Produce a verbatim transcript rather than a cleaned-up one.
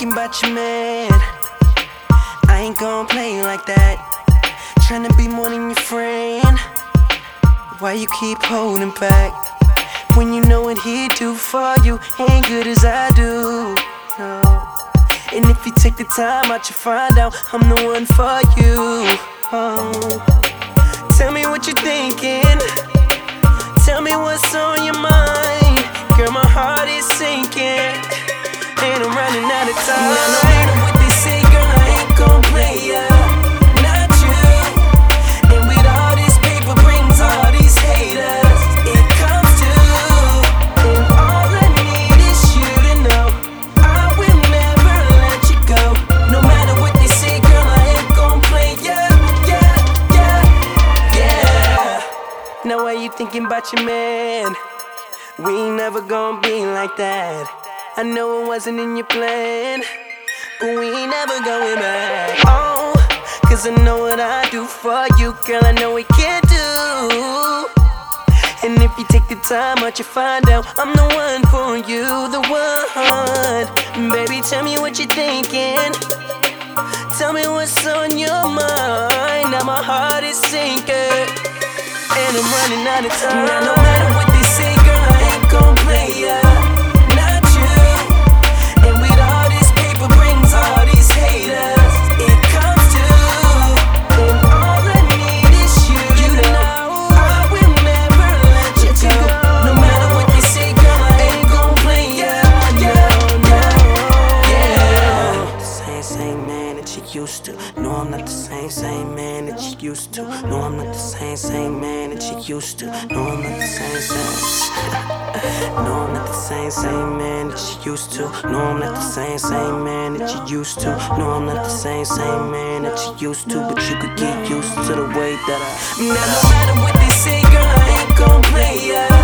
thinking about your man? I ain't gon' play like that. Tryna be more than your friend. Why you keep holding back when you know what he'd do for you ain't good as I do? No. And if you take the time out, you find out I'm the one for you. Oh. Tell me what you're thinking. Tell me what's on your mind. Girl, my heart is sinking, and I'm running out of time. Now, no matter what they say, girl, I ain't gon' play ya. Not you. And with all this paper brings all these haters, it comes to, and all I need is you to know I will never let you go. No matter what they say, girl, I ain't gon' play ya. Yeah, yeah, yeah. Now why you thinking about your man? We ain't never gonna be like that. I know it wasn't in your plan, but we ain't never going back. Oh, cause I know what I do for you, girl, I know we can do. And if you take the time out, you find out I'm the one for you, the one. Baby, tell me what you're thinking. Tell me what's on your mind. Now my heart is sinking, and I'm running out of time. Now no matter what they say, girl, I ain't gon' play ya. Not you. And with all this paper brings all these haters, it comes to, and all I need is you. You know I will never let you go. No matter what they say, girl, I ain't gon' play ya. Yeah, yeah, yeah. The same, same man that you used to. No, I'm not the same, same man that you used to. No, I'm not the same, same man that you used to. No, I'm not the same, same. No, I'm not the same, same man that you used to. No, I'm not the same, same man that you used to. No, I'm not the same, same man that you used to. But you could get used to the way that I. Now, no matter what they say, girl, I ain't gon' play ya.